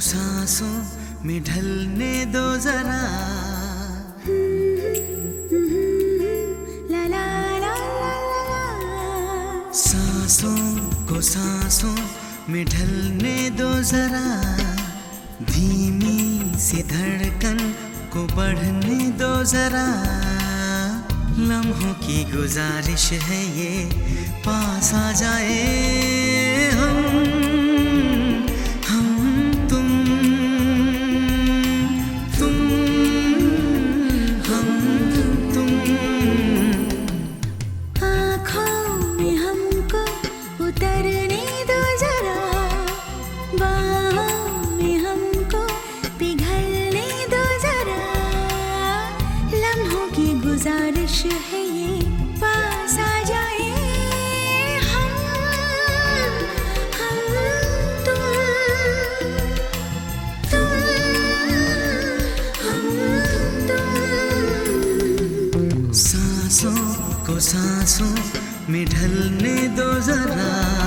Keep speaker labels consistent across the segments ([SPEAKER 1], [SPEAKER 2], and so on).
[SPEAKER 1] सांसों में ढलने दो जरा।
[SPEAKER 2] ला ला ला ला ला।
[SPEAKER 1] सांसों को सांसों में ढलने दो जरा, धीमी सी धड़कन को बढ़ने दो जरा। लम्हों की गुजारिश है ये, पास आ जाए हम तुम हम तुम।
[SPEAKER 2] आँखों में हमको उतरने दो जरा, बाहों में हमको पिघलने दो जरा। लम्हों की गुजारिश है ये, पास आ जाए हम तुम हम तुम।
[SPEAKER 1] सांसों को सांसों में ढलने दो जरा।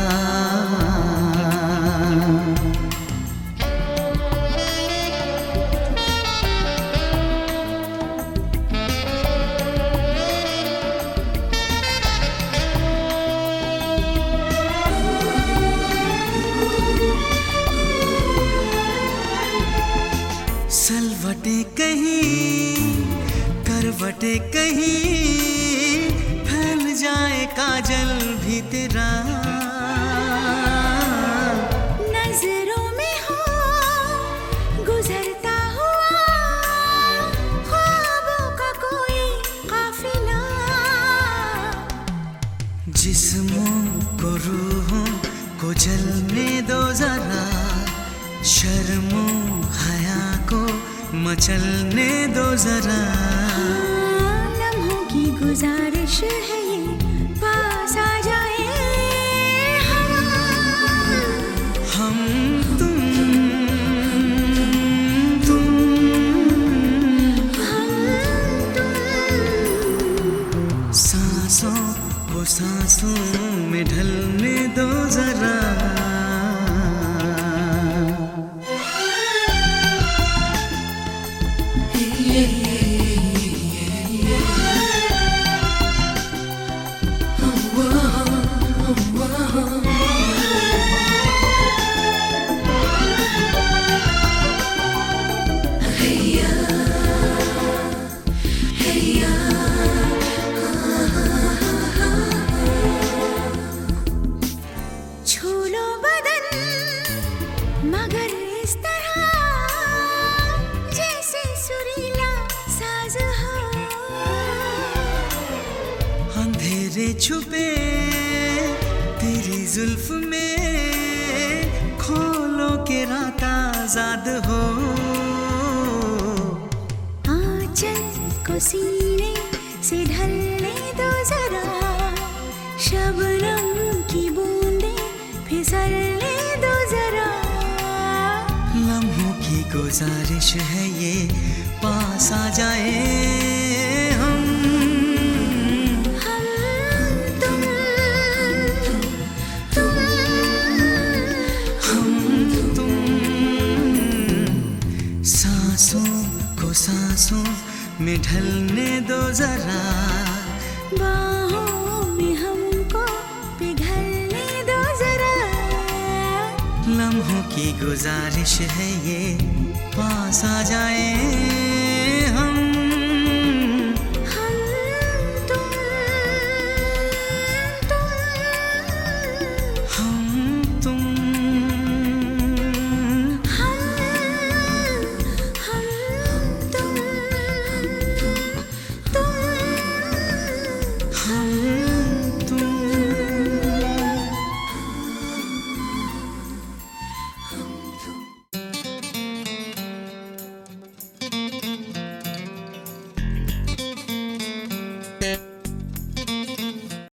[SPEAKER 1] सलवटे कहीं करवटे कहीं, फैल जाए काजल भी तेरा।
[SPEAKER 2] नजरों में हो गुजरता हुआ ख्वाबों का कोई काफिला।
[SPEAKER 1] जिस्मों को रूहों को जलने दो जरा, शर्मों हया को मचलने दो जरा।
[SPEAKER 2] लम्हों की गुजारिश है ये, पास आ जाए
[SPEAKER 1] हम तुम
[SPEAKER 2] हम तुम।
[SPEAKER 1] सांसों को सांसों में ढलने दो जरा।
[SPEAKER 2] छू लो बदन मगर इस तरह जैसे सुरीला साज हो।
[SPEAKER 1] अंधेरे छुपे तेरी जुल्फ में, खोलो के रात आजाद हो।
[SPEAKER 2] आंचल को सीने से ढलने दो जरा, शबनम की बूंदें फिसलने दो जरा।
[SPEAKER 1] लम्हों की गुजारिश है ये, पास आ जाए हम
[SPEAKER 2] तुम
[SPEAKER 1] हम तुम। सांसों को सांसों में ढलने दो जरा,
[SPEAKER 2] बाहों में हमको पिघलने दो जरा।
[SPEAKER 1] लम्हों की गुजारिश है ये, पास आ जाए